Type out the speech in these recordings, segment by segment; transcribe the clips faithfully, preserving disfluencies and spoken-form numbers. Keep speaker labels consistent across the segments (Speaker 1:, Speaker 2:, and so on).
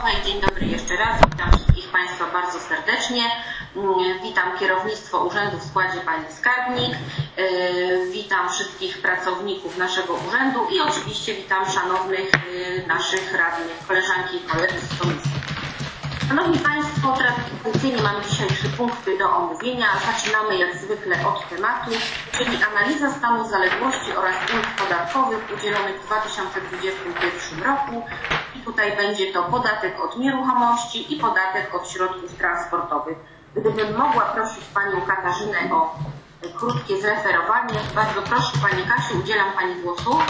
Speaker 1: i dzień dobry jeszcze raz. Witam wszystkich Państwa bardzo serdecznie. Witam kierownictwo urzędu w składzie Pani Skarbnik. Witam wszystkich pracowników naszego urzędu i oczywiście witam szanownych naszych radnych, koleżanki i koledzy z komisji. Szanowni Państwo, tradycyjnie mamy dzisiaj trzy punkty do omówienia. Zaczynamy jak zwykle od tematu, czyli analiza stanu zaległości oraz ulg podatkowych udzielonych w dwa tysiące dwudziestym pierwszym roku. I tutaj będzie to podatek od nieruchomości i podatek od środków transportowych. Gdybym mogła prosić Panią Katarzynę o krótkie zreferowanie. Bardzo proszę Pani Kasiu, udzielam Pani głosu.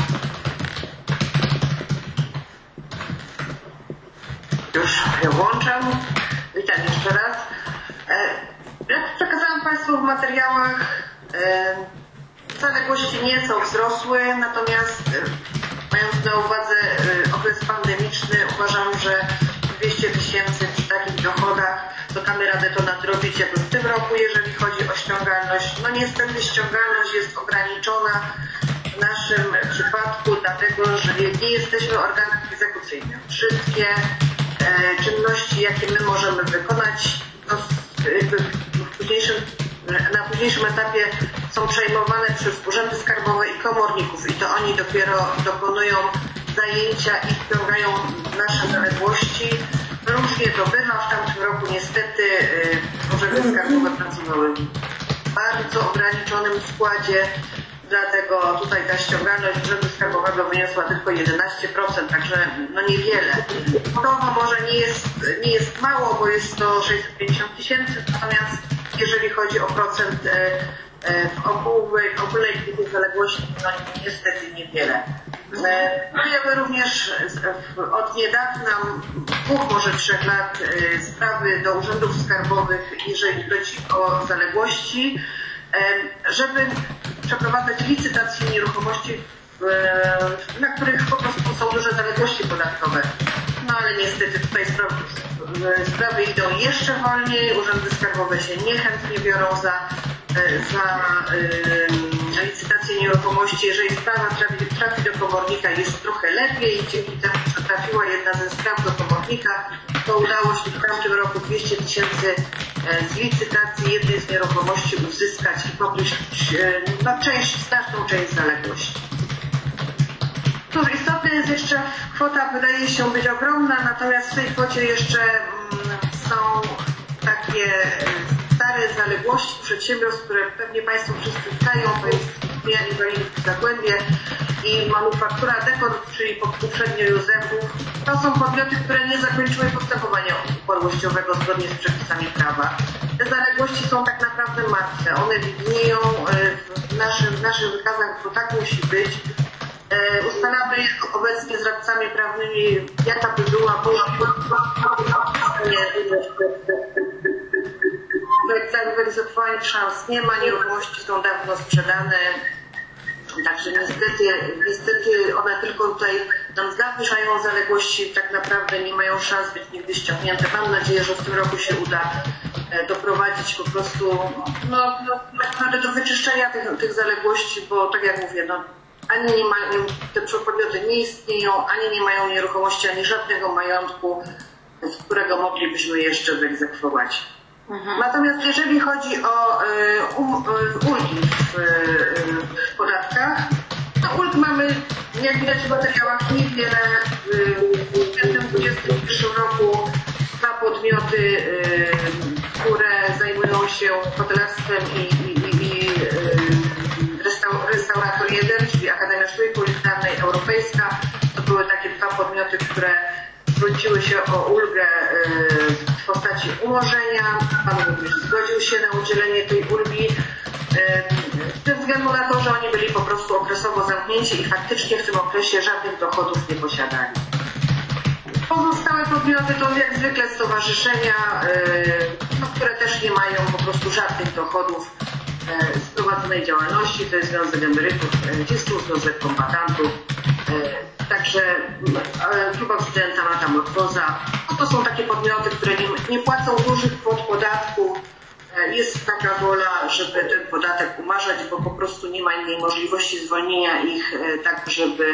Speaker 2: Już się włączam. Witam jeszcze raz. Jak przekazałam Państwu w materiałach, zaległości nieco wzrosły, natomiast mając na uwadze okres pandemiczny, uważam, że dwieście tysięcy przy takich dochodach to damy radę to nadrobić jakoś w tym roku, jeżeli chodzi o ściągalność. No niestety ściągalność jest ograniczona w naszym przypadku, dlatego że nie jesteśmy organem egzekucyjnym. Wszystkie e, czynności, jakie my możemy wykonać, no, w późniejszym, na późniejszym etapie są przejmowane przez urzędy skarbowe i komorników i to oni dopiero dokonują zajęcia i ściągają nasze zaległości. Różnie to bywa. W tamtym roku niestety y, urzędy skarbowe pracowały w bardzo ograniczonym składzie, dlatego tutaj ta ściągalność urzędu skarbowego wyniosła tylko jedenaście procent, także no niewiele. To może nie jest, nie jest mało, bo jest to sześćset pięćdziesiąt tysięcy, natomiast jeżeli chodzi o procent y, w ogólnej, ogólnej liczby zaległości, no niestety niewiele. Mamy również od niedawna, dwóch, może trzech lat, sprawy do urzędów skarbowych, jeżeli chodzi o zaległości, żeby przeprowadzać licytacje nieruchomości, na których po prostu są duże zaległości podatkowe. No ale niestety tutaj sprawy, sprawy idą jeszcze wolniej, urzędy skarbowe się niechętnie biorą za za y, licytację nieruchomości. Jeżeli sprawa trafi, trafi do komornika, jest trochę lepiej. Dzięki temu, że trafiła jedna ze spraw do komornika, to udało się w tamtym roku dwieście tysięcy z licytacji jednej z nieruchomości uzyskać i pokryć no, część, znaczną część zaległości. Cóż, istotne jest jeszcze, kwota wydaje się być ogromna, natomiast w tej kwocie jeszcze mm, są takie stare zaległości przedsiębiorstw, które pewnie Państwo wszyscy znają, to jest Mian Inwalidów w Zagłębie i Manufaktura Dekor, czyli poprzednio Józefów. To są podmioty, które nie zakończyły postępowania upadłościowego zgodnie z przepisami prawa. Te zaległości są tak naprawdę martwe. One widnieją w, naszym, w naszych wykazach, bo tak musi być. Ustalamy obecnie z radcami prawnymi, jaka by była była wyegzekwowania szans nie ma, nieruchomości są dawno sprzedane, także niestety, niestety one tylko tutaj nam zawyżają zaległości, tak naprawdę nie mają szans być nigdy ściągnięte. Mam nadzieję, że w tym roku się uda doprowadzić po prostu no, no, do wyczyszczenia tych, tych zaległości, bo tak jak mówię, no, ani nie ma, te podmioty nie istnieją, ani nie mają nieruchomości, ani żadnego majątku, z którego moglibyśmy jeszcze wyegzekwować. Mhm. Natomiast jeżeli chodzi o y, um, y, ulgi w, y, w podatkach, to ulg mamy, jak widać w materiałach, niewiele. W dwa tysiące dwudziestym pierwszym roku dwa podmioty, y, które zajmują się hotelarstwem i, i, i y, restau restaurator jeden, czyli Akademia Sztuki Kulinarnej Europejska, to były takie dwa podmioty, które zwróciły się o ulgę w postaci umorzenia. Pan również zgodził się na udzielenie tej ulgi ze względu na to, że oni byli po prostu okresowo zamknięci i faktycznie w tym okresie żadnych dochodów nie posiadali. Pozostałe podmioty to jak zwykle stowarzyszenia, no, które też nie mają po prostu żadnych dochodów z prowadzonej działalności. To jest Związek Emerytów, Rencistów, Związek Kombatantów, także Grupa Studenta Mata Motwoza. No to są takie podmioty, które nie, nie płacą dużych kwot podatku. Jest taka wola, żeby ten podatek umarzać, bo po prostu nie ma innej możliwości zwolnienia ich tak, żeby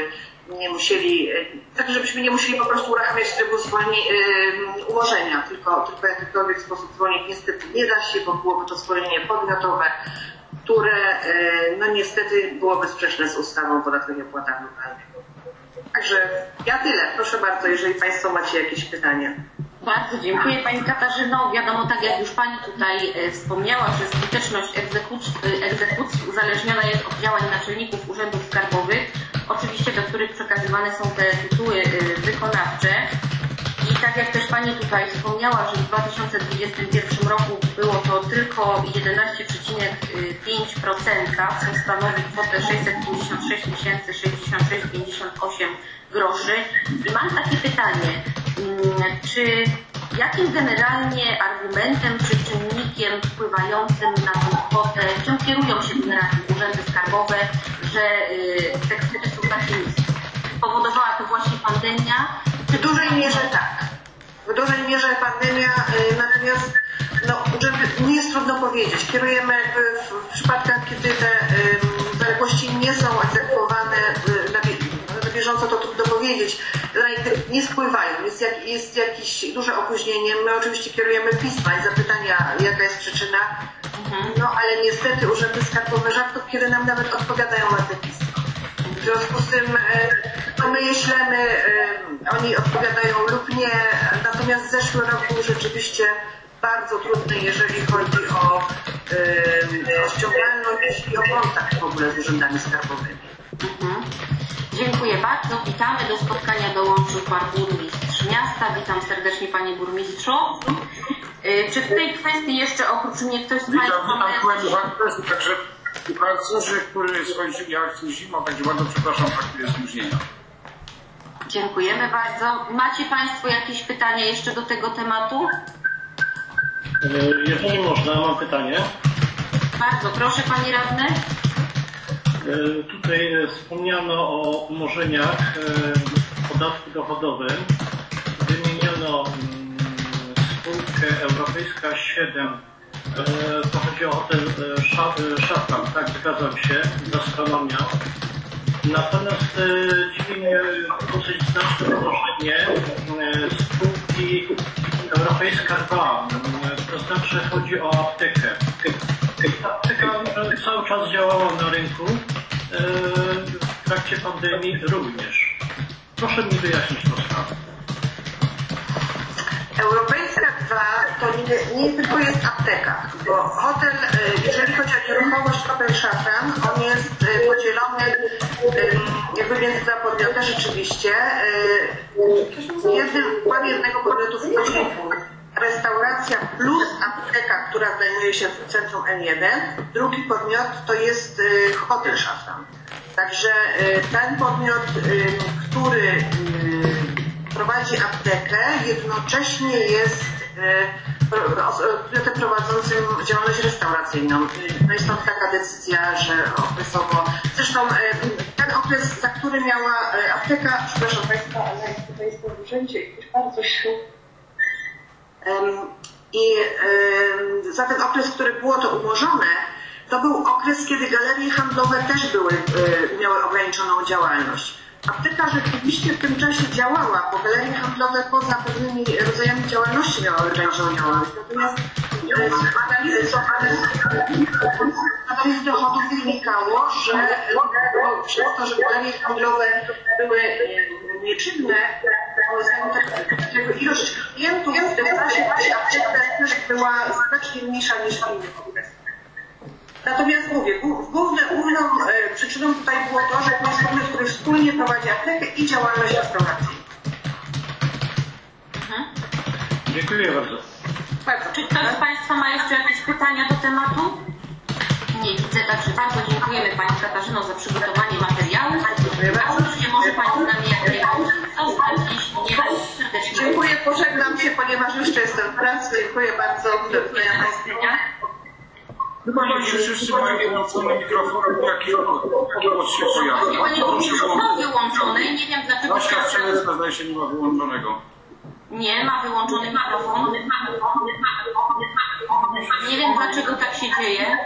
Speaker 2: nie musieli, tak żebyśmy nie musieli po prostu uruchamiać trybu zwolni, yy, umorzenia, tylko, tylko w jakikolwiek sposób zwolnić niestety nie da się, bo byłoby to zwolnienie podmiotowe, które yy, no niestety byłoby sprzeczne z ustawą o podatku i opłatach lokalnych. Także ja tyle. Proszę bardzo, jeżeli Państwo macie jakieś pytania.
Speaker 1: Bardzo dziękuję Pani Katarzyno. Wiadomo, tak jak już Pani tutaj wspomniała, że skuteczność egzekucji, egzekucji uzależniona jest od działań naczelników urzędów skarbowych, oczywiście do których przekazywane są te tytuły wykonawcze. I tak jak też Pani tutaj wspomniała, że w dwa tysiące dwudziestym pierwszym roku było to tylko jedenaście przecinek pięć procent, co stanowi kwotę sześćset pięćdziesiąt sześć tysięcy sześćdziesiąt sześć przecinek pięćdziesiąt osiem groszy. I mam takie pytanie, czy jakim generalnie argumentem czy czynnikiem wpływającym na tę kwotę, czym kierują się generalnie urzędy skarbowe, że te kwoty są takie niskie? Spowodowała to właśnie pandemia?
Speaker 2: W dużej mierze tak. W dużej mierze pandemia, natomiast no, nie jest trudno powiedzieć. Kierujemy w, w przypadkach, kiedy te um, zaległości nie są egzekwowane na, na bieżąco, to trudno powiedzieć. Nie spływają, jest, jak, jest jakieś duże opóźnienie. My oczywiście kierujemy pisma i zapytania, jaka jest przyczyna, mhm. no ale niestety urzędy skarbowe rzadko kiedy nam nawet odpowiadają na te pisma. W związku z tym no my je ślemy, oni odpowiadają lub nie, natomiast zeszły rok był rzeczywiście bardzo trudny, jeżeli chodzi o, o ściągalność i o kontakt w ogóle z urzędami skarbowymi.
Speaker 1: Mhm. Dziękuję bardzo. Witamy. Do spotkania dołączył Pan Burmistrz Miasta. Witam serdecznie Panie Burmistrzu. Czy w tej kwestii jeszcze oprócz mnie ktoś z Państwa...
Speaker 3: Witam, także Francuzi, którzy skończyli akcję zima, będzie bardzo przepraszam, traktuję spóźnienia.
Speaker 1: Dziękujemy bardzo. Macie Państwo jakieś pytania jeszcze do tego tematu?
Speaker 4: Jeżeli można, mam pytanie.
Speaker 1: Bardzo proszę, Panie Radny.
Speaker 4: Tutaj wspomniano o umorzeniach w podatku dochodowym. Wymieniono spółkę Europejska siedem. To chodzi o hotel Szafran, tak, zgadzam się, gastronomia. Natomiast dziwi mnie dosyć znaczne umorzenie spółki Europejska dwa, to znaczy chodzi o aptekę. Apteka cały czas działała na rynku, w trakcie pandemii również. Proszę mi wyjaśnić tę sprawę.
Speaker 2: Europejska dwa to nie, nie tylko jest apteka, bo hotel, jeżeli chodzi o nieruchomość hotel Szafran, on jest podzielony jakby między dwa podmioty rzeczywiście. Jednym, pan jednego podmiotu wchodzi restauracja plus apteka, która znajduje się w centrum N jeden. Drugi podmiot to jest hotel Szafran. Także ten podmiot, który prowadzi aptekę, jednocześnie jest podmiotem prowadzącym działalność restauracyjną. No i stąd taka decyzja, że okresowo... Zresztą ten okres, za który miała apteka, przepraszam Państwa, ale tutaj jest w urzędzie i bardzo się... I za ten okres, który było to umorzone, to był okres, kiedy galerie handlowe też były, miały ograniczoną działalność. Apteka rzeczywiście w tym czasie działała, bo galerie handlowe poza pewnymi rodzajami działalności miały ograniczoną działalność. Natomiast z analizy, analizy dochodów wynikało, że przez to, że galerie handlowe były nieczynne, ilość klientów w tym czasie apteka też była znacznie mniejsza niż w innych okresach. Natomiast mówię, główną, główną e, przyczyną tutaj było to, że to jest podmiot, który wspólnie prowadzi aptekę i działalność restauracyjną.
Speaker 1: Mhm.
Speaker 4: Dziękuję bardzo.
Speaker 1: Bardzo. Czy ktoś z Państwa ma jeszcze jakieś pytania do tematu? Nie widzę, także bardzo dziękujemy Pani Katarzyno za przygotowanie materiału. A oczywiście może Pani z nami jak najbardziej zostać, jeśli nie, serdecznie.
Speaker 2: Dziękuję, pożegnam się, ponieważ jeszcze jestem w pracy. Dziękuję bardzo. Do widzenia Państwa.
Speaker 3: Chyba nie wszyscy mają wyłączony mikrofon, jaki głos się pojawia.
Speaker 1: Panie Burmistrzu, są wyłączone i nie wiem dlaczego...
Speaker 3: Nasz Strzelecka zdaje się nie ma wyłączonego.
Speaker 1: Nie ma wyłączony mikrofon. Nie wiem dlaczego tak się dzieje.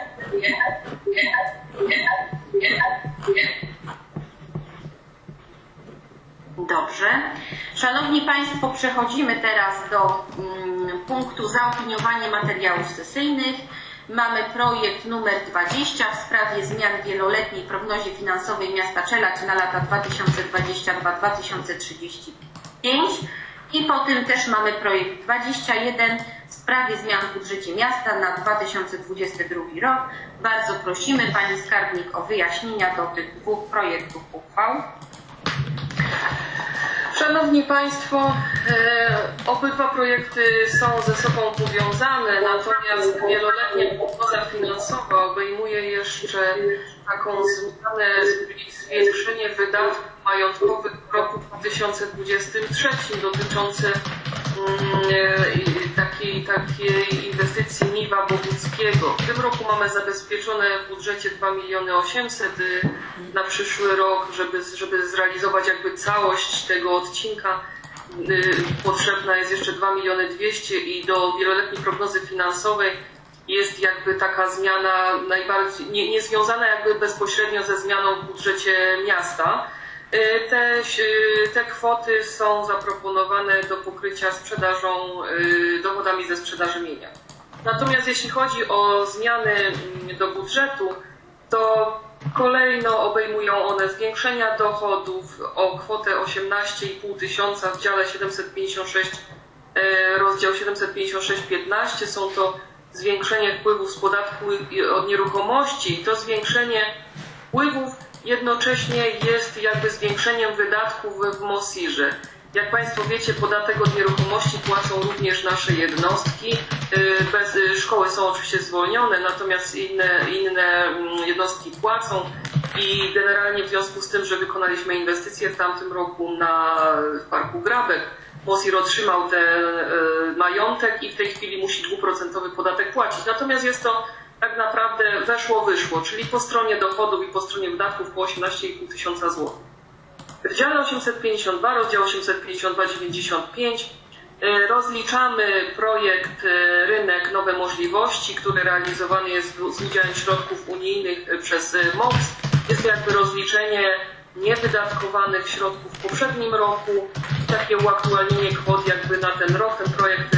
Speaker 1: Dobrze. Szanowni Państwo, przechodzimy teraz do mm, punktu zaopiniowanie materiałów sesyjnych. Mamy projekt numer dwadzieścia w sprawie zmian w wieloletniej prognozie finansowej miasta Czeladź na lata dwa tysiące dwadzieścia dwa do dwa tysiące trzydzieści pięć i po tym też mamy projekt dwadzieścia jeden w sprawie zmian w budżecie miasta na dwa tysiące dwudziesty drugi rok. Bardzo prosimy Pani Skarbnik o wyjaśnienia do tych dwóch projektów uchwał.
Speaker 5: Szanowni Państwo, e, obydwa projekty są ze sobą powiązane, natomiast wieloletnia prognoza finansowa obejmuje jeszcze taką zmianę, zwiększenie wydatków majątkowych w roku dwa tysiące dwudziestym trzecim dotyczące mm, takiej, takiej inwestycji Niwa Boguckiego. W tym roku mamy zabezpieczone w budżecie dwa miliony osiemset na przyszły rok, żeby, żeby zrealizować jakby całość tego odcinka. Potrzebna jest jeszcze dwa miliony dwieście i do wieloletniej prognozy finansowej jest jakby taka zmiana najbardziej nie, nie związana jakby bezpośrednio ze zmianą w budżecie miasta. Te, te kwoty są zaproponowane do pokrycia sprzedażą, dochodami ze sprzedaży mienia. Natomiast jeśli chodzi o zmiany do budżetu, to kolejno obejmują one zwiększenia dochodów o kwotę osiemnaście i pół tysiąca w dziale siedemset pięćdziesiąt sześć, rozdział siedemset pięćdziesiąt sześć piętnaście. Są to zwiększenie wpływów z podatku od nieruchomości. To zwiększenie wpływów jednocześnie jest jakby zwiększeniem wydatków w MOSIR-ze. Jak Państwo wiecie, podatek od nieruchomości płacą również nasze jednostki. Bez, szkoły są oczywiście zwolnione, natomiast inne, inne jednostki płacą i generalnie w związku z tym, że wykonaliśmy inwestycje w tamtym roku na w Parku Grabek, MOSIR otrzymał ten majątek i w tej chwili musi dwuprocentowy podatek płacić. Natomiast jest to tak naprawdę weszło, wyszło, czyli po stronie dochodów i po stronie wydatków po osiemnaście i pół tysiąca złotych. W dziale osiemset pięćdziesiąt dwa, rozdział osiemset pięćdziesiąt dwa dziewięćdziesiąt pięć rozliczamy projekt Rynek Nowe Możliwości, który realizowany jest z udziałem środków unijnych przez M O P S. Jest to jakby rozliczenie niewydatkowanych środków w poprzednim roku, takie uaktualnienie kwot jakby na ten rok. Ten projekt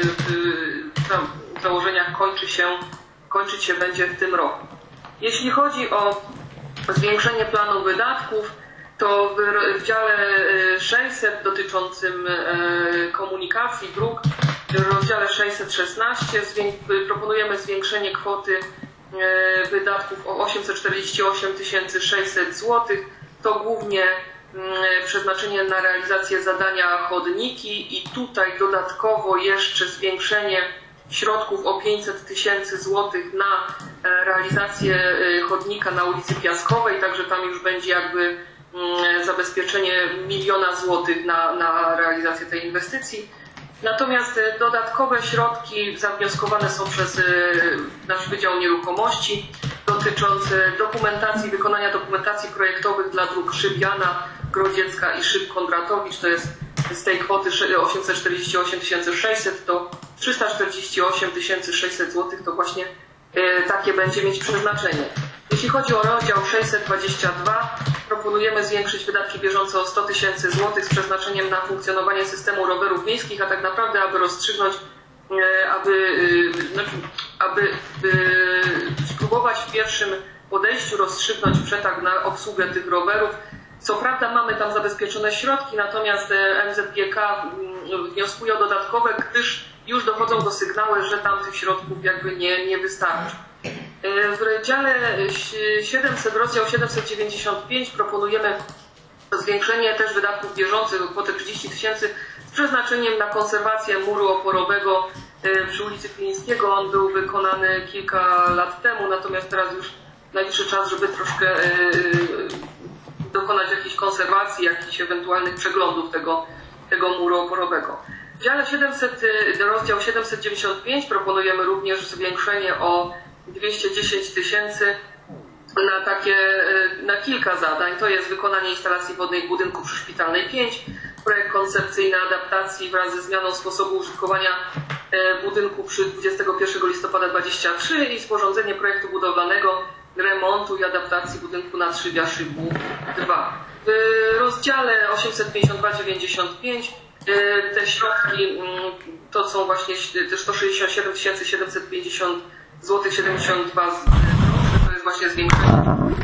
Speaker 5: w założeniach kończy się, kończyć się będzie w tym roku. Jeśli chodzi o zwiększenie planu wydatków, to w dziale sześćset dotyczącym komunikacji dróg, w rozdziale sześćset szesnaście proponujemy zwiększenie kwoty wydatków o osiemset czterdzieści osiem tysięcy sześćset złotych. To głównie przeznaczenie na realizację zadania chodniki i tutaj dodatkowo jeszcze zwiększenie środków o pięćset tysięcy złotych na realizację chodnika na ulicy Piaskowej, także tam już będzie jakby zabezpieczenie miliona złotych na, na realizację tej inwestycji. Natomiast dodatkowe środki zawnioskowane są przez nasz Wydział Nieruchomości dotyczące dokumentacji, wykonania dokumentacji projektowych dla dróg Szybiana, Grodziecka i Szyb Kondratowicz. To jest z tej kwoty osiemset czterdzieści osiem tysięcy sześćset, to trzysta czterdzieści osiem tysięcy sześćset złotych to właśnie takie będzie mieć przeznaczenie. Jeśli chodzi o rozdział sześćset dwadzieścia dwa, proponujemy zwiększyć wydatki bieżące o sto tysięcy złotych z przeznaczeniem na funkcjonowanie systemu rowerów miejskich, a tak naprawdę, aby rozstrzygnąć, aby, znaczy, aby spróbować w pierwszym podejściu rozstrzygnąć przetarg na obsługę tych rowerów. Co prawda mamy tam zabezpieczone środki, natomiast M Z G K wnioskuje o dodatkowe, gdyż już dochodzą do sygnały, że tam tych środków jakby nie, nie wystarczy. W dziale siedemset, rozdział siedemset dziewięćdziesiąt pięć proponujemy zwiększenie też wydatków bieżących o kwotę trzydzieści tysięcy z przeznaczeniem na konserwację muru oporowego przy ulicy Kilińskiego. On był wykonany kilka lat temu, natomiast teraz już najwyższy czas, żeby troszkę dokonać jakiejś konserwacji, jakichś ewentualnych przeglądów tego, tego muru oporowego. W dziale siedemset, rozdział siedemset dziewięćdziesiąt pięć proponujemy również zwiększenie o dwieście dziesięć tysięcy na takie, na kilka zadań. To jest wykonanie instalacji wodnej w budynku przyszpitalnej pięć, projekt koncepcyjny adaptacji wraz ze zmianą sposobu użytkowania budynku przy dwudziestego pierwszego listopada dwudziestego trzeciego i sporządzenie projektu budowlanego remontu i adaptacji budynku na Trzybia Szybu dwa. W W rozdziale osiemset pięćdziesiąt dwa dziewięćdziesiąt pięć te środki to są właśnie te sto sześćdziesiąt siedem tysięcy siedemset pięćdziesiąt złotych siedemdziesiąt dwa groszy, to jest właśnie zwiększenie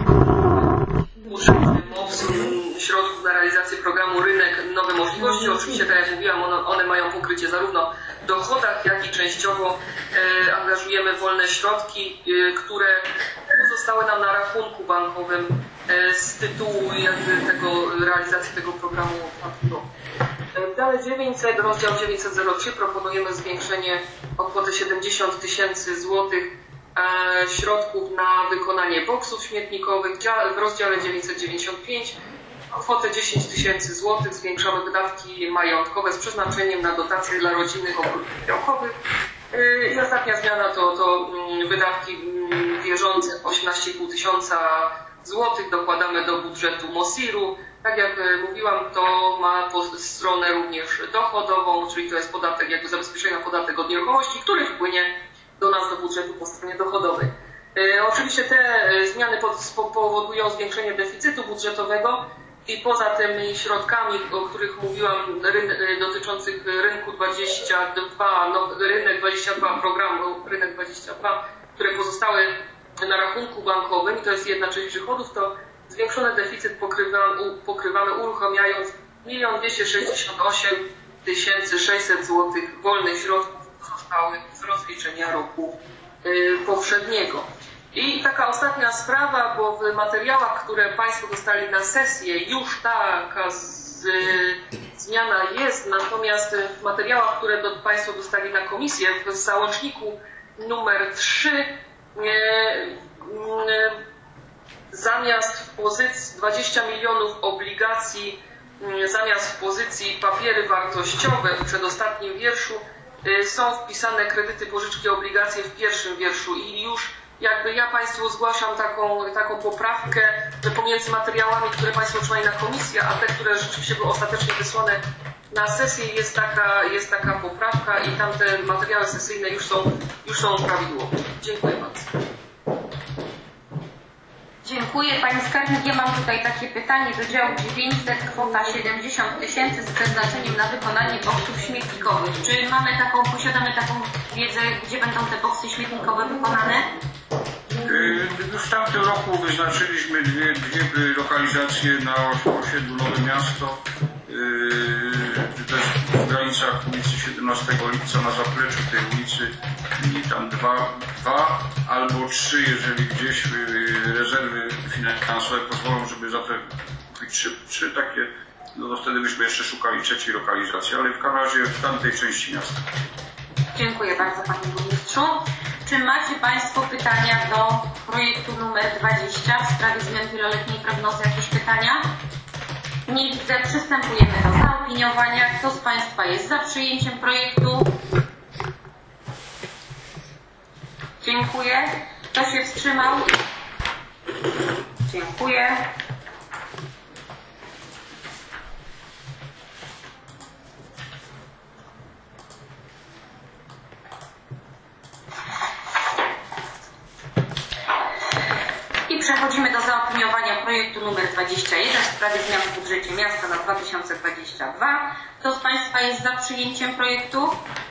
Speaker 5: środków na realizację programu Rynek Nowe Możliwości. Oczywiście, tak jak mówiłam, one, one mają pokrycie zarówno w dochodach, jak i częściowo e, angażujemy wolne środki, e, które zostały nam na rachunku bankowym e, z tytułu jakby tego, realizacji tego programu. W dziale dziewięćset, rozdział dziewięćset zero trzy proponujemy zwiększenie o kwotę siedemdziesiąt tysięcy złotych środków na wykonanie boksów śmietnikowych. W rozdziale dziewięćset dziewięćdziesiąt pięć o kwotę dziesięć tysięcy złotych zwiększamy wydatki majątkowe z przeznaczeniem na dotacje dla rodzinnych ogródków działkowych. I ostatnia zmiana to, to wydatki bieżące osiemnaście i pół tysiąca złotych dokładamy do budżetu MOSIR-u. Tak jak mówiłam, to ma stronę również dochodową, czyli to jest podatek, jakby zabezpieczenia podatek od nieruchomości, który wpłynie do nas, do budżetu po stronie dochodowej. E, oczywiście te zmiany powodują zwiększenie deficytu budżetowego i poza tymi środkami, o których mówiłam, ryn, dotyczących rynku dwadzieścia dwa, no, rynek dwadzieścia dwa, programu Rynek dwadzieścia dwa, które pozostały na rachunku bankowym, i to jest jedna część przychodów, to zwiększony deficyt pokrywa, pokrywamy uruchamiając milion dwieście sześćdziesiąt osiem tysięcy sześćset złotych wolnych środków pozostałych z rozliczenia roku y, poprzedniego. I taka ostatnia sprawa, bo w materiałach, które Państwo dostali na sesję, już taka z, y, zmiana jest, natomiast w materiałach, które do, Państwo dostali na komisję, w załączniku numer trzy y, y, zamiast w pozycji dwadzieścia milionów obligacji, y, zamiast w pozycji papiery wartościowe w przedostatnim wierszu y, są wpisane kredyty, pożyczki, obligacje w pierwszym wierszu i już jakby ja Państwu zgłaszam taką, taką poprawkę, że pomiędzy materiałami, które Państwo otrzymali na komisję, a te, które rzeczywiście były ostatecznie wysłane na sesję, jest taka, jest taka poprawka i tamte materiały sesyjne już są, już są prawidłowe. Dziękuję bardzo.
Speaker 1: Dziękuję Pani Skarbnik. Ja mam tutaj takie pytanie do działu dziewięćset, kwota siedemdziesiąt tysięcy z przeznaczeniem na wykonanie boksów śmietnikowych. Czy mamy taką, posiadamy taką wiedzę, gdzie będą te boksy śmietnikowe wykonane?
Speaker 3: W tamtym roku wyznaczyliśmy dwie, dwie lokalizacje na osiedlu Nowe Miasto, yy, też w granicach ulicy siedemnastego lipca na zapleczu tej ulicy i tam dwa, dwa albo trzy, jeżeli gdzieś rezerwy finansowe pozwolą, żeby zakupić trzy, trzy takie, no to wtedy byśmy jeszcze szukali trzeciej lokalizacji, ale w każdym razie w tamtej części miasta.
Speaker 1: Dziękuję bardzo Panie Burmistrzu. Czy macie Państwo pytania do projektu numer dwadzieścia w sprawie zmian wieloletniej prognozy? Jakieś pytania? Nie widzę. Przystępujemy do zaopiniowania. Kto z Państwa jest za przyjęciem projektu? Dziękuję. Kto się wstrzymał? Dziękuję. Przechodzimy do zaopiniowania projektu numer dwadzieścia jeden w sprawie zmian w budżecie miasta na dwa tysiące dwudziesty drugi. Kto z Państwa jest za przyjęciem projektu?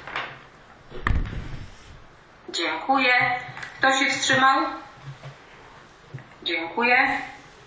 Speaker 1: Dziękuję. Kto się wstrzymał? Dziękuję.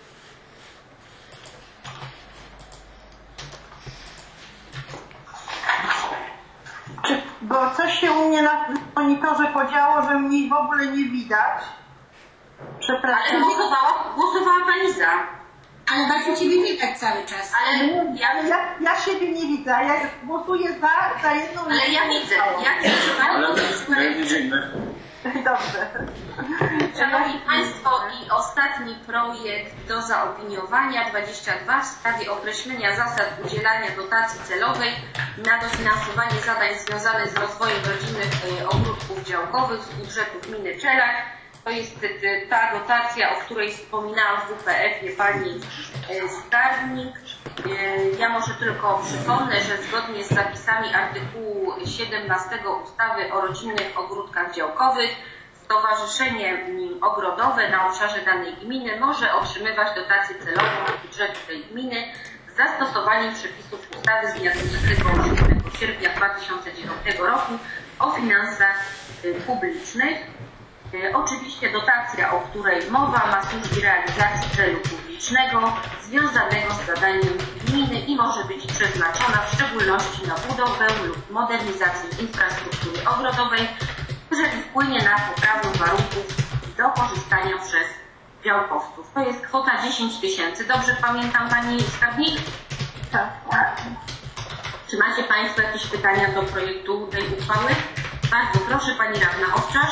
Speaker 2: Bo coś się u mnie na monitorze podziało, że mnie w ogóle nie widać. Przepraszam.
Speaker 1: Ale głosowała, głosowała Pani za.
Speaker 6: Ale Basiu, Ciebie widać cały czas.
Speaker 1: Ale ja,
Speaker 2: ja, ja siebie nie widzę, ja głosuję za, za jedną...
Speaker 1: Ale ja widzę, ja widzę, że Pani głosuje.
Speaker 2: Dobrze.
Speaker 1: Szanowni Państwo, i ostatni projekt do zaopiniowania dwadzieścia dwa w sprawie określenia zasad udzielania dotacji celowej na dofinansowanie zadań związanych z rozwojem rodzinnych ogródków działkowych z budżetu gminy Czelak. To jest ta dotacja, o której wspominałam w W P F-ie Pani Skarbnik. Ja może tylko przypomnę, że zgodnie z zapisami artykułu siedemnastego ustawy o rodzinnych ogródkach działkowych w Stowarzyszenie Ogrodowe na obszarze danej gminy może otrzymywać dotację celową z budżetu tej gminy z zastosowaniem przepisów ustawy z dnia dwudziestego siódmego sierpnia dwa tysiące dziewiątego roku o finansach publicznych. Oczywiście dotacja, o której mowa, ma służyć realizacji celu publicznego związanego z zadaniem gminy i może być przeznaczona w szczególności na budowę lub modernizację infrastruktury ogrodowej, jeżeli wpłynie na poprawę warunków do korzystania przez działkowców. To jest kwota dziesięć tysięcy. Dobrze pamiętam, Pani Skarbnik? Tak. Czy macie Państwo jakieś pytania do projektu tej uchwały? Bardzo proszę, Pani Radna Owczarz.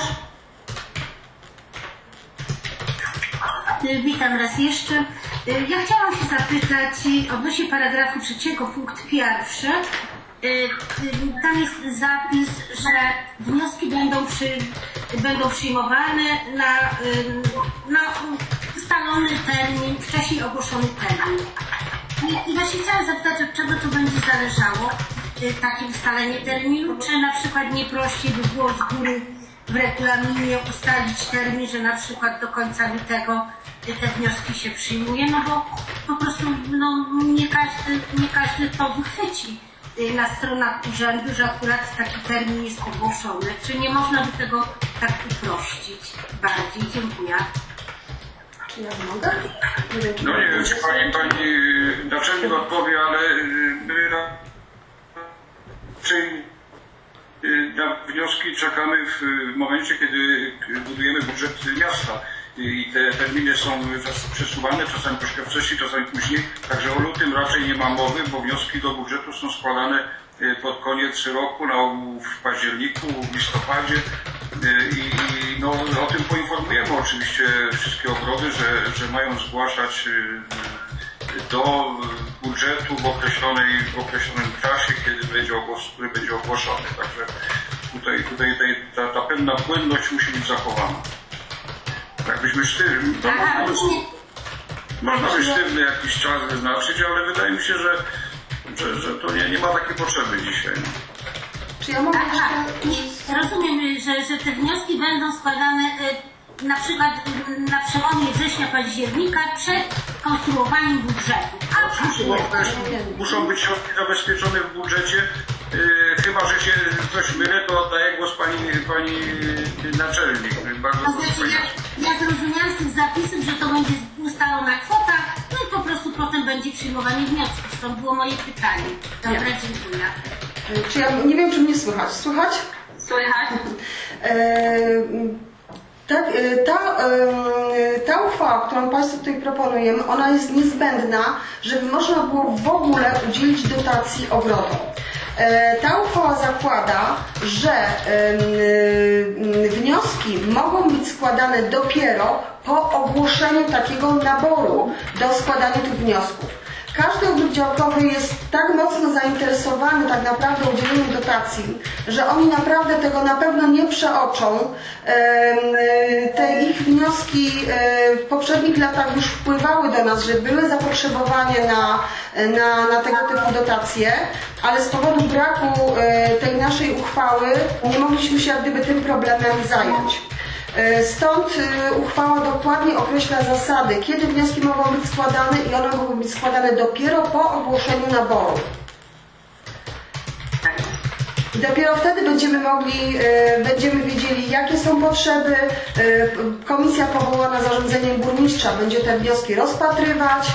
Speaker 6: Witam raz jeszcze. Ja chciałam się zapytać odnośnie paragrafu trzeciego, punkt pierwszy. Tam jest zapis, że wnioski będą, przy, będą przyjmowane na, na ustalony termin, wcześniej ogłoszony termin. I, I właśnie chciałam zapytać, od czego to będzie zależało, takie ustalenie terminu, czy na przykład nie prościej by było z góry w regulaminie ustalić termin, że na przykład do końca lutego te wnioski się przyjmuje, no bo po prostu no, nie, każdy, nie każdy to wychwyci na stronach urzędu, że akurat taki termin jest ogłoszony. Czy nie można by tego tak uprościć bardziej? Dziękuję.
Speaker 2: Czy ja mogę?
Speaker 3: No nie wiem, czy Pani, pani naczelnik odpowie, ale my raczej na wnioski czekamy w momencie, kiedy budujemy budżet miasta. I te terminy są przesuwane, czasami troszkę wcześniej, czasami później. Także o lutym raczej nie ma mowy, bo wnioski do budżetu są składane pod koniec roku, no, w październiku, w listopadzie. I, i no, o tym poinformujemy oczywiście wszystkie ogrody, że, że mają zgłaszać do budżetu w, określonej, w określonym czasie, kiedy będzie ogłos, który będzie ogłoszony. Także tutaj, tutaj ta, ta pewna płynność musi być zachowana. Jakbyśmy sztywni, to
Speaker 6: Aha,
Speaker 3: można, można by sztywny jakiś czas wyznaczyć, ale wydaje mi się, że, że, że to nie, nie ma takiej potrzeby dzisiaj.
Speaker 2: Czy ja mogę
Speaker 6: Aha, nie, rozumiem, że, że te wnioski będą składane y, na przykład y, na przełomie września, października przed konstruowaniem budżetu. A,
Speaker 3: Oczywiście, bo też muszą być środki zabezpieczone w budżecie. Yy, chyba, że się coś mylę, to oddaję głos pani, pani naczelnik. Bardzo
Speaker 6: to znaczy, ja, ja zrozumiałam z tych zapisów, że to będzie ustalona kwota, no i po prostu potem będzie przyjmowanie wniosków. Stąd było moje pytanie. Dobra, dziękuję.
Speaker 2: Czy ja nie wiem, czy mnie słychać? Słychać?
Speaker 1: Słychać?
Speaker 2: E, ta, ta, ta uchwała, którą Państwu tutaj proponujemy, ona jest niezbędna, żeby można było w ogóle udzielić dotacji ogrodom. Ta uchwała zakłada, że wnioski mogą być składane dopiero po ogłoszeniu takiego naboru do składania tych wniosków. Każdy ogród działkowy jest tak mocno zainteresowany tak naprawdę udzieleniem dotacji, że oni naprawdę tego na pewno nie przeoczą. Te ich wnioski w poprzednich latach już wpływały do nas, że były zapotrzebowanie na, na, na tego typu dotacje, ale z powodu braku tej naszej uchwały nie mogliśmy się jak gdyby tym problemem zająć. Stąd uchwała dokładnie określa zasady, kiedy wnioski mogą być składane i one mogą być składane dopiero po ogłoszeniu naboru. I dopiero wtedy będziemy mogli, będziemy wiedzieli, jakie są potrzeby. Komisja powołana zarządzeniem burmistrza będzie te wnioski rozpatrywać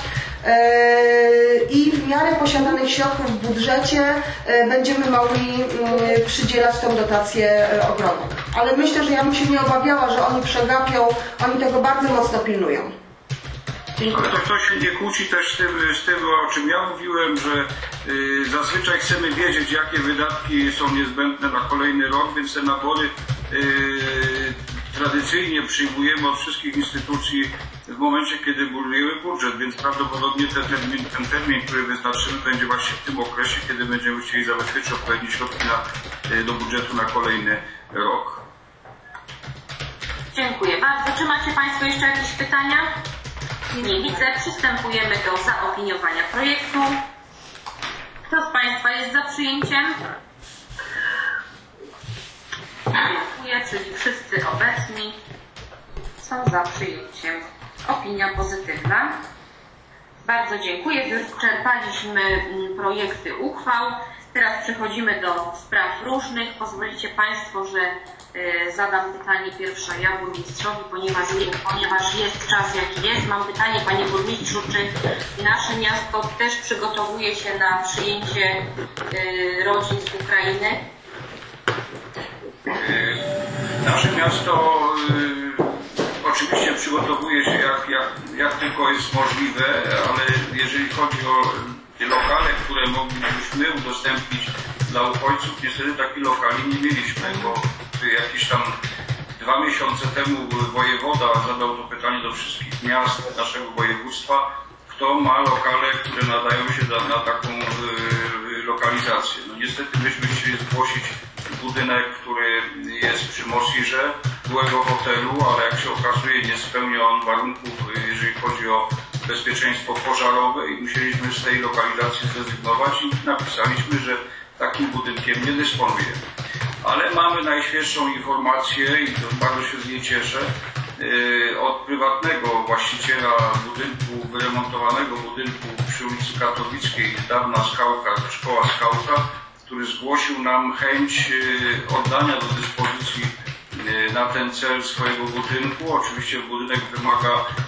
Speaker 2: i w miarę posiadanych środków w budżecie będziemy mogli przydzielać tą dotację ogrodom. Ale myślę, że ja bym się nie obawiała, że oni przegapią, oni tego bardzo mocno pilnują.
Speaker 3: Ale to, to się nie kłóci też z tym, z tym, o czym ja mówiłem, że y, zazwyczaj chcemy wiedzieć, jakie wydatki są niezbędne na kolejny rok, więc te nabory y, tradycyjnie przyjmujemy od wszystkich instytucji w momencie, kiedy budujemy budżet, więc prawdopodobnie ten termin, ten termin, który wyznaczymy, będzie właśnie w tym okresie, kiedy będziemy chcieli zabezpieczyć odpowiednie środki na, y, do budżetu na kolejny rok.
Speaker 1: Dziękuję bardzo. Czy macie Państwo jeszcze jakieś pytania? Nie widzę. Przystępujemy do zaopiniowania projektu. Kto z Państwa jest za przyjęciem? Dziękuję, czyli wszyscy obecni. radni są za przyjęciem. Opinia pozytywna. Bardzo dziękuję. Wyczerpaliśmy projekty uchwał. Teraz przechodzimy do spraw różnych. Pozwolicie Państwo, że y, zadam pytanie pierwsze ja burmistrzowi, ponieważ, ponieważ jest czas jaki jest. Mam pytanie, Panie Burmistrzu, czy nasze miasto też przygotowuje się na przyjęcie y, rodzin z Ukrainy?
Speaker 3: Nasze miasto y, oczywiście przygotowuje się jak, jak, jak tylko jest możliwe, ale jeżeli chodzi o lokale, które moglibyśmy udostępnić dla uchodźców, niestety takich lokali nie mieliśmy, bo jakieś tam dwa miesiące temu wojewoda zadał to pytanie do wszystkich miast naszego województwa, kto ma lokale, które nadają się na, na taką y, lokalizację. No niestety myśmy chcieli zgłosić budynek, który jest przy Mosirze, byłego hotelu, ale jak się okazuje nie spełnia on warunków, jeżeli chodzi o bezpieczeństwo pożarowe i musieliśmy z tej lokalizacji zrezygnować i napisaliśmy, że takim budynkiem nie dysponujemy. Ale mamy najświeższą informację i to bardzo się z niej cieszę, od prywatnego właściciela budynku, wyremontowanego budynku przy ulicy Katowickiej, dawna Skałka, szkoła Skałka, który zgłosił nam chęć oddania do dyspozycji na ten cel swojego budynku. Oczywiście budynek wymaga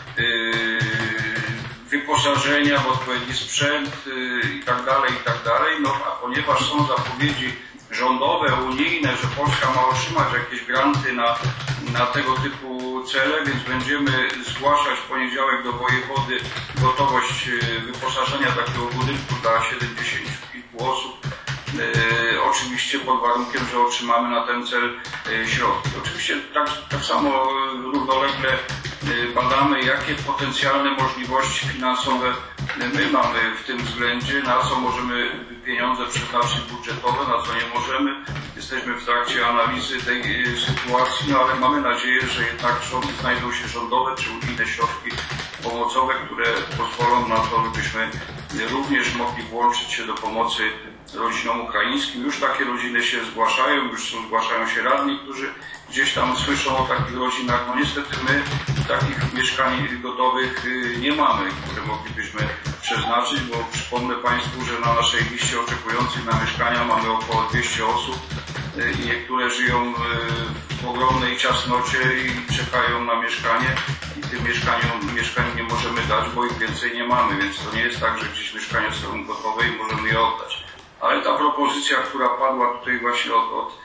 Speaker 3: wyposażenia w odpowiedni sprzęt i tak dalej, i tak dalej. No a ponieważ są zapowiedzi rządowe, unijne, że Polska ma otrzymać jakieś granty na, na tego typu cele, więc będziemy zgłaszać w poniedziałek do wojewody gotowość wyposażenia takiego budynku dla siedemdziesięciu kilku osób. E, oczywiście pod warunkiem, że otrzymamy na ten cel e, środki. Oczywiście tak, tak samo równolegle e, badamy, jakie potencjalne możliwości finansowe my mamy w tym względzie, na co możemy pieniądze przeznaczyć budżetowe, na co nie możemy. Jesteśmy w trakcie analizy tej e, sytuacji, no ale mamy nadzieję, że jednak znajdą się rządowe czy unijne środki pomocowe, które pozwolą na to, żebyśmy również mogli włączyć się do pomocy rodzinom ukraińskim. Już takie rodziny się zgłaszają, już są, zgłaszają się radni, którzy gdzieś tam słyszą o takich rodzinach. No niestety my takich mieszkań gotowych nie mamy, które moglibyśmy przeznaczyć, bo przypomnę Państwu, że na naszej liście oczekujących na mieszkania mamy około dwieście osób i niektóre żyją w ogromnej ciasnocie i czekają na mieszkanie i tym mieszkaniom, mieszkań nie możemy dać, bo ich więcej nie mamy, więc to nie jest tak, że gdzieś mieszkania są gotowe i możemy je oddać. Ale ta propozycja, która padła tutaj właśnie od, od,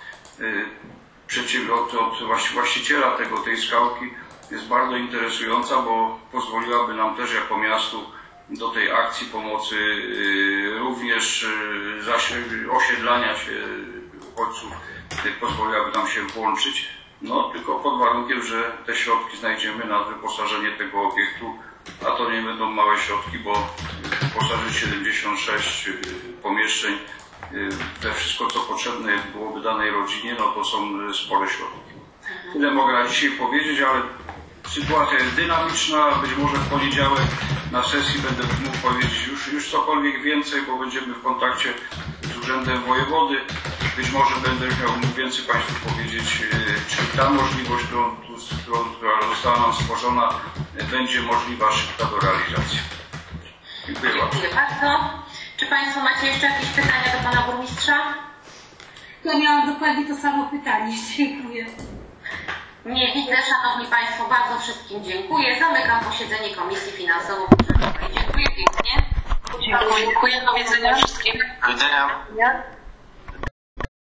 Speaker 3: od, od właściciela tego, tej skałki, jest bardzo interesująca, bo pozwoliłaby nam też jako miastu do tej akcji pomocy również osiedlania się uchodźców, pozwoliłaby nam się włączyć. No tylko pod warunkiem, że te środki znajdziemy na wyposażenie tego obiektu, a to nie będą małe środki, bo wyposażyć siedemdziesiąt sześć pomieszczeń we wszystko, co potrzebne byłoby danej rodzinie, no to są spore środki. Tyle mogę na dzisiaj powiedzieć, ale sytuacja jest dynamiczna. Być może w poniedziałek na sesji będę mógł powiedzieć już, już cokolwiek więcej, bo będziemy w kontakcie z Urzędem Wojewody. Być może będę miał więcej Państwu powiedzieć, czy ta możliwość, którą, którą, która została nam stworzona, będzie możliwa szybka do realizacji. Dziękuję bardzo.
Speaker 1: Dziękuję bardzo. Czy Państwo macie jeszcze jakieś pytania do Pana Burmistrza?
Speaker 6: Ja miałam dokładnie to samo pytanie. Dziękuję.
Speaker 1: Nie widzę. Szanowni Państwo, bardzo wszystkim dziękuję. Zamykam posiedzenie Komisji Finansowo-Budżetowej. Dziękuję pięknie.
Speaker 5: Dziękuję. Do widzenia wszystkim.
Speaker 7: Do widzenia.